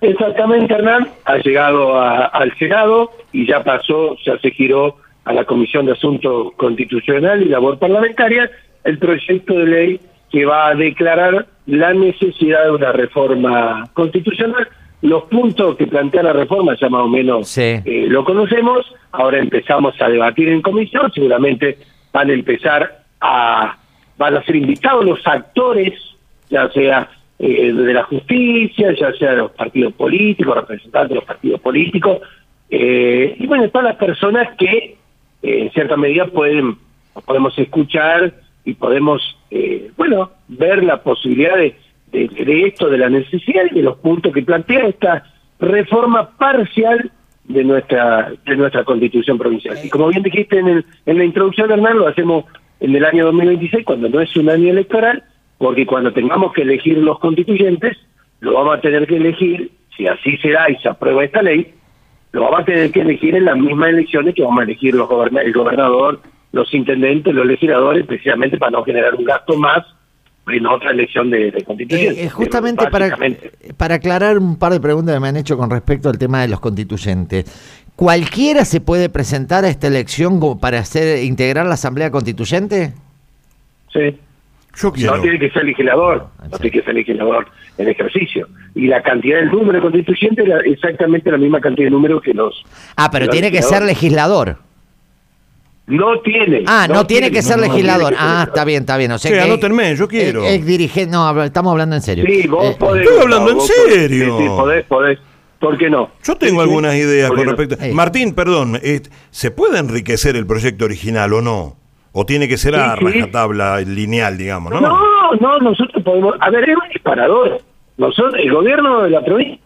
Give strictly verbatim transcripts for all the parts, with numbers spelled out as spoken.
Exactamente, Hernán, ha llegado a, al Senado y ya pasó, ya se giró a la Comisión de Asuntos Constitucional y Labor Parlamentaria el proyecto de ley que va a declarar la necesidad de una reforma constitucional. Los puntos que plantea la reforma ya más o menos sí. eh, lo conocemos, ahora empezamos a debatir en comisión, seguramente van a empezar a, van a ser invitados los actores, ya sea eh, de la justicia, ya sea de los partidos políticos, representantes de los partidos políticos, eh, y bueno, todas las personas que eh, en cierta medida pueden podemos escuchar y podemos, eh, bueno, ver la posibilidad de, de, de esto, de la necesidad y de los puntos que plantea esta reforma parcial de nuestra de nuestra Constitución provincial. Y como bien dijiste en, el, en la introducción, Hernán, lo hacemos en el año dos mil veintiséis, cuando no es un año electoral, porque cuando tengamos que elegir los constituyentes, lo vamos a tener que elegir, si así se da y se aprueba esta ley, lo vamos a tener que elegir en las mismas elecciones que vamos a elegir los goberna el gobernador, los intendentes, los legisladores, precisamente para no generar un gasto más en otra elección de, de constituyentes. Eh, justamente para, para aclarar un par de preguntas que me han hecho con respecto al tema de los constituyentes. ¿Cualquiera se puede presentar a esta elección como para hacer integrar la Asamblea Constituyente? Sí. Yo quiero. No tiene que ser legislador, no tiene que ser legislador en ejercicio. Y la cantidad del número de constituyentes es exactamente la misma cantidad de número que los... Ah, pero los tiene que ser legislador. No tiene. Ah, no, no tiene, tiene que ser no, legislador. No que ah, ser está bien, está bien. O sea, sí, que anótenme, yo quiero. Es, es dirigente, no, estamos hablando en serio. Sí, vos eh, podés. Estoy hablando no, en vos serio. Podés, sí, sí, podés, podés. ¿Por qué no? Yo tengo sí, algunas sí. ideas con respecto... No? Martín, perdón, eh, ¿se puede enriquecer el proyecto original o no? ¿O tiene que ser a sí, sí. rajatabla lineal, digamos, no? No, no, nosotros podemos... A ver, es un disparador. Nosotros, el gobierno de la provincia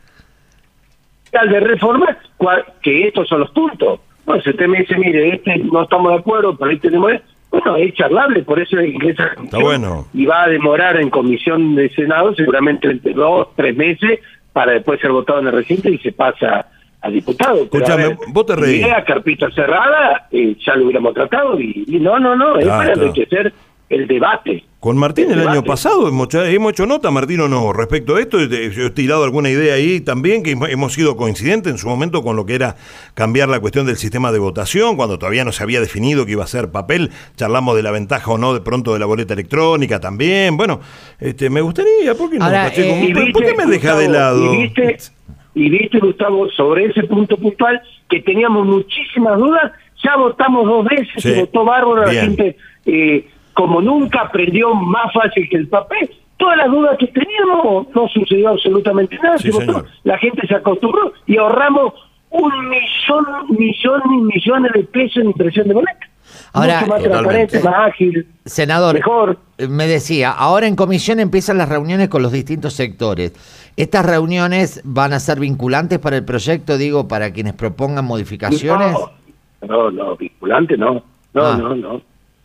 de reforma, que estos son los puntos. Bueno, si usted me dice, mire, este no estamos de acuerdo, pero ahí tenemos... Bueno, es charlable, por eso ingresa... Está bueno. Y va a demorar en comisión de Senado seguramente entre dos, tres meses para después ser votado en el recinto y se pasa a diputado. Escuchame, vos te reís. Idea, carpita cerrada, eh, ya lo hubiéramos tratado y, y no, no, no, es Ah, para está. enriquecer el debate. Con Martín el, el año debate. pasado hemos, hemos hecho nota, Martín, o no, respecto a esto. Yo he tirado alguna idea ahí también, que hemos sido coincidentes en su momento con lo que era cambiar la cuestión del sistema de votación, cuando todavía no se había definido que iba a ser papel. Charlamos de la ventaja o no de pronto de la boleta electrónica también. Bueno, este, me gustaría, ¿por qué no? Ahora, Pacheco? eh, ¿Por, viste, ¿por qué me deja de Gustavo, lado? Y viste, y viste, Gustavo, sobre ese punto puntual, que teníamos muchísimas dudas, ya votamos dos veces, Sí, se votó bárbaro, la bien. gente... Eh, como nunca aprendió más fácil que el papel, todas las dudas que teníamos, no sucedió absolutamente nada, Sí, se votó, señor. la gente se acostumbró y ahorramos un millón, millón y millones de pesos en impresión de boleta. Ahora, mucho más totalmente. transparente, más ágil, Senador, mejor. me decía, ahora en comisión empiezan las reuniones con los distintos sectores. ¿Estas reuniones van a ser vinculantes para el proyecto, digo, para quienes propongan modificaciones? No, no, no, vinculante no, no, Ah. no, no.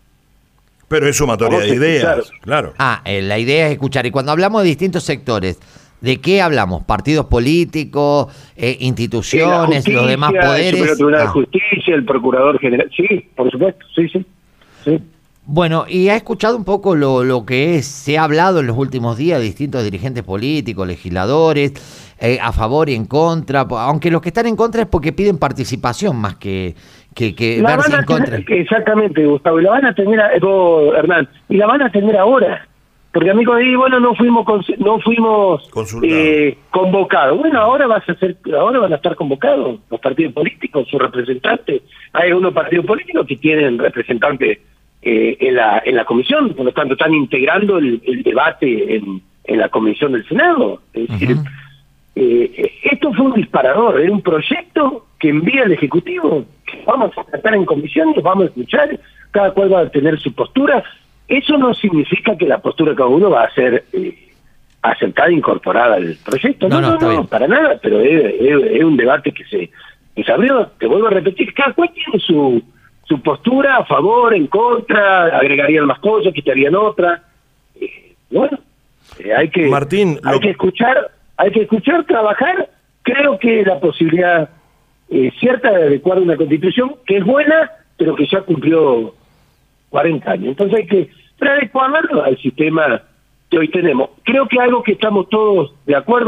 Pero es sumatoria Vamos de a ideas, escuchar. claro. Ah, eh, la idea es escuchar. Y cuando hablamos de distintos sectores, ¿de qué hablamos? ¿Partidos políticos, eh, instituciones, Sí, la los demás justicia, poderes? El Superior Tribunal Ah. de Justicia, el Procurador General, sí, por supuesto, sí, sí, sí. Bueno, y ha escuchado un poco lo, lo que es, se ha hablado en los últimos días de distintos dirigentes políticos, legisladores, eh, a favor y en contra, po- aunque los que están en contra es porque piden participación más que, que, que La verse van en a contra. tener, exactamente, Gustavo, y la van a tener, a- vos, Hernán, y la van a tener ahora, porque amigos, y bueno, no fuimos cons- no fuimos Consultados. eh, convocados. Bueno, ahora vas a ser, ahora van a estar convocados los partidos políticos, sus representantes. Hay algunos partidos políticos que tienen representantes eh, en la en la comisión, por lo tanto están integrando el, el debate en, en la comisión del Senado. Es decir, Ujú. eh, esto fue un disparador, era un proyecto que envía el Ejecutivo, que vamos a tratar en comisión, los vamos a escuchar, cada cual va a tener su postura. Eso no significa que la postura de cada uno va a ser eh, aceptada e incorporada al proyecto. No, No, no, no, está no, bien. para nada, pero es, es- es un debate que se, que se abrió. Te vuelvo a repetir, cada cual tiene su, su postura a favor, en contra, agregarían más cosas, quitarían otras. Eh, bueno, eh, hay que Martín, hay lo- que escuchar, hay que escuchar, trabajar. Creo que la posibilidad eh, cierta de adecuar una constitución que es buena, pero que ya cumplió cuarenta años. Entonces hay que adecuarlo al sistema que hoy tenemos. Creo que algo que estamos todos de acuerdo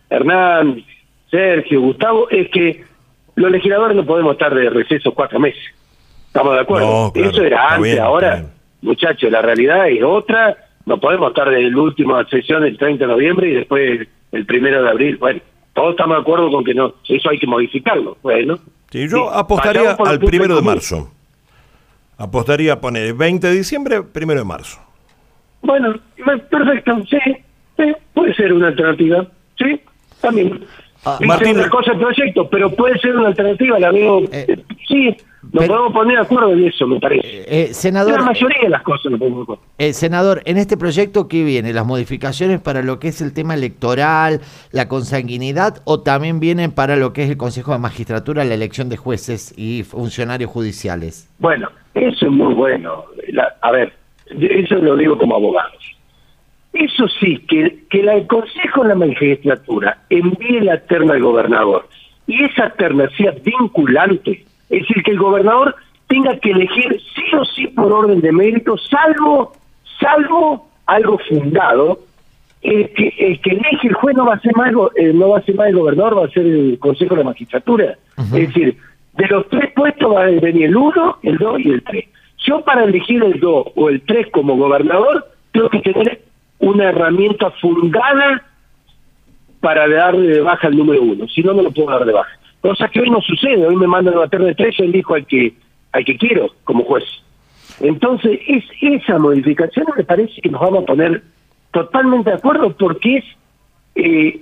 Hernán, Sergio, Gustavo, es que los legisladores no podemos estar de receso cuatro meses. ¿Estamos de acuerdo? No, claro, eso era está antes, bien, ahora, está bien. muchachos, la realidad es otra. No podemos estar de la última sesión el treinta de noviembre y después el primero de abril. Bueno, todos estamos de acuerdo con que no, eso hay que modificarlo. Bueno, Sí, yo sí, apostaría vayamos por el al punto primero de común. marzo. Apostaría a poner veinte de diciembre, primero de marzo. Bueno, perfecto, sí, sí, puede ser una alternativa, sí, también. Ah, Dice Martín- otra cosa el proyecto, pero puede ser una alternativa, la veo, Eh, eh, sí, nos pero- podemos poner de acuerdo en eso, me parece. Eh, En senador, la mayoría de las cosas nos podemos de acuerdo. eh, senador, en este proyecto, ¿qué viene? ¿Las modificaciones para lo que es el tema electoral, la consanguinidad, o también vienen para lo que es el Consejo de Magistratura, la elección de jueces y funcionarios judiciales? Bueno, eso es muy bueno. La- a ver, eso lo digo como abogado. Eso sí, que, que la- el Consejo de la Magistratura envíe la terna al gobernador y esa terna sea vinculante, es decir, que el gobernador tenga que elegir sí o sí por orden de mérito, salvo, salvo algo fundado, el que, el que elige el juez no va a ser más, el go- eh, no va a ser más el gobernador, va a ser el Consejo de la Magistratura. Ujú. Es decir, de los tres puestos va a venir el uno, el dos y el tres. Yo para elegir el dos o el tres como gobernador tengo que tener una herramienta fundada para darle de baja al número uno, si no, no lo puedo dar de baja. Cosa que hoy no sucede, hoy me mandan una terna de tres, yo elijo al que, al que quiero como juez. Entonces, es esa modificación me parece que nos vamos a poner totalmente de acuerdo porque es eh,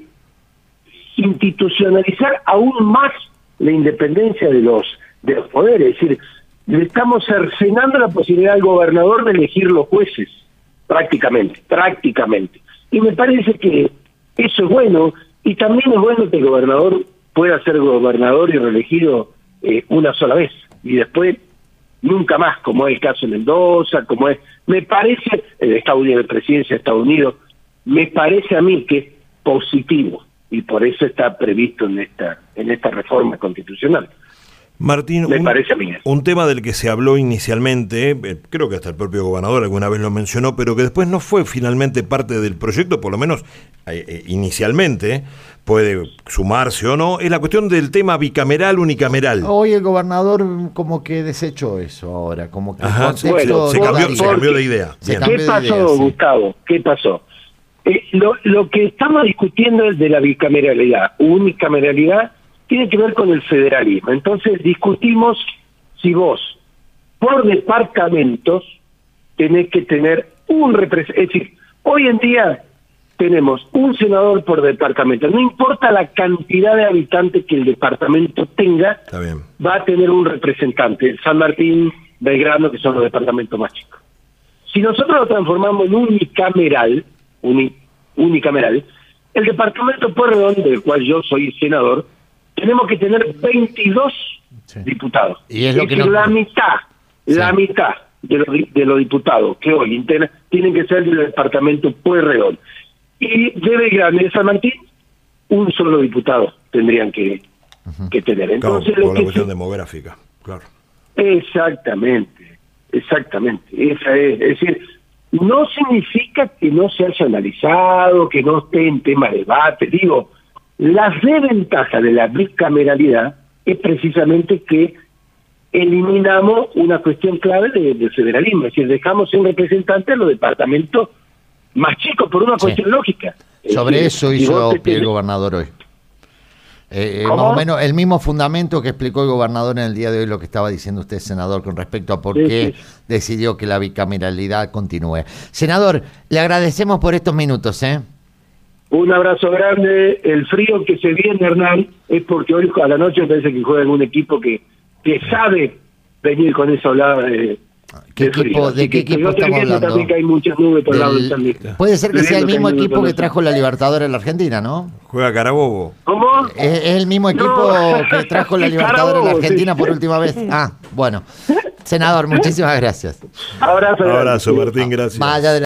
institucionalizar aún más la independencia de los, de los poderes, es decir, le estamos cercenando la posibilidad al gobernador de elegir los jueces, prácticamente, prácticamente. Y me parece que eso es bueno, y también es bueno que el gobernador pueda ser gobernador y reelegido eh, una sola vez, y después nunca más, como es el caso de Mendoza, como es, me parece, el Estados Unidos, de presidencia de Estados Unidos, me parece a mí que es positivo, y por eso está previsto en esta, en esta reforma constitucional. Martín, Me un, parece a mí. un tema del que se habló inicialmente, eh, creo que hasta el propio gobernador alguna vez lo mencionó, pero que después no fue finalmente parte del proyecto, por lo menos eh, eh, inicialmente, puede sumarse o no, es la cuestión del tema bicameral, unicameral. Hoy el gobernador como que desechó eso ahora, como que el Ajá, contexto bueno, se, no cambió, daría. se cambió de idea. Se Bien. cambió ¿Qué de pasó, idea, sí. Gustavo? ¿Qué pasó? Eh, lo, lo que estamos discutiendo es de la bicameralidad, unicameralidad, tiene que ver con el federalismo. Entonces discutimos si vos, por departamentos, tenés que tener un representante. Es decir, hoy en día tenemos un senador por departamento. No importa la cantidad de habitantes que el departamento tenga, Está bien. va a tener un representante. San Martín, Belgrano, que son los departamentos más chicos. Si nosotros lo transformamos en unicameral, uni, unicameral, el departamento Pueyrredón, del cual yo soy senador, tenemos que tener veintidós Sí. diputados. Y es lo que decir, no- la mitad, Sí. la mitad de los, di- de los diputados que hoy integran tienen que ser del departamento Pueyrredón. Y de Belgrano y de San Martín, un solo diputado tendrían que, que tener. Claro, Entonces, por lo la que cuestión se- demográfica, claro. Exactamente, exactamente. Esa es, es decir, no significa que no se haya analizado, que no esté en tema de debate. Digo, la desventaja de la bicameralidad es precisamente que eliminamos una cuestión clave de- del federalismo, es decir, dejamos sin representante a los departamentos más chicos por una Sí. cuestión lógica. Es Sobre decir, eso si hizo vos te pie el tenés- gobernador hoy. Eh, eh, más ¿Cómo? o menos el mismo fundamento que explicó el gobernador en el día de hoy, lo que estaba diciendo usted, senador, con respecto a por Sí, qué sí. decidió que la bicameralidad continúe. Senador, le agradecemos por estos minutos, ¿eh? Un abrazo grande. El frío que se viene, Hernán, es porque hoy a la noche parece que juega algún equipo que, que sabe venir con esa olada de, ¿Qué de frío. equipo- Así de qué que equipo estoy estamos viendo hablando? también que hay muchas nubes por el lado Del- del San Miguel. puede ser que Estoy sea el viendo mismo hay nubes equipo por que el- trajo la Libertadores a la Argentina, ¿no? Juega Carabobo. ¿Cómo? ¿Es, es el mismo equipo No. que trajo la Libertadores a la Carabobo, Argentina sí. por última vez? Ah, bueno. Senador, muchísimas gracias. Abrazo. grande. Abrazo, Martín, gracias. Vaya de